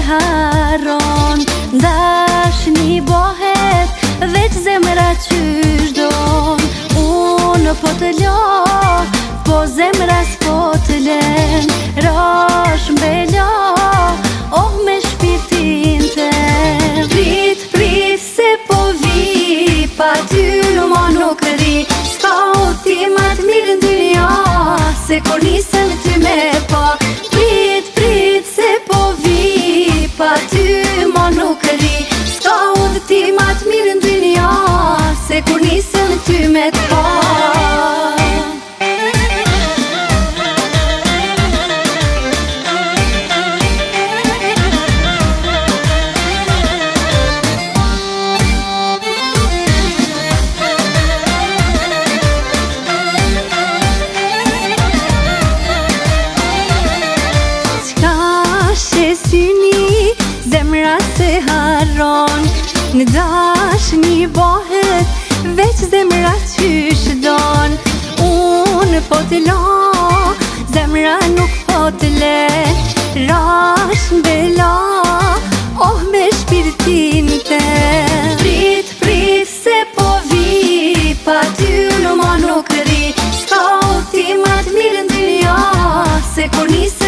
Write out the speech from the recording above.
haron. Dashni bohet veç zemra qysh don. Unë po të lo, po zemra s'po të len. Rash mbelo, oh me shpirtin tem. Prit, prit se po vi, pa ty ma nuk ri. S'ka udhtimat mirë n'dynja, se kur nisën ty me pa. Prit, prit se po vi, pa ty ma nuk ri. S'ka udhtimat mirë n'dynja, se kur nisën ty me pa. Zemra se haron, në dashni bohet veç zemra qysh don. Unë po të lo, zemra nuk po të le. Rash mbelo, oh me shpirtin tem. Prit, prit se po vi, pa ty ma nuk ri. S'ka udhtimat mirë n'dynja, se kur nis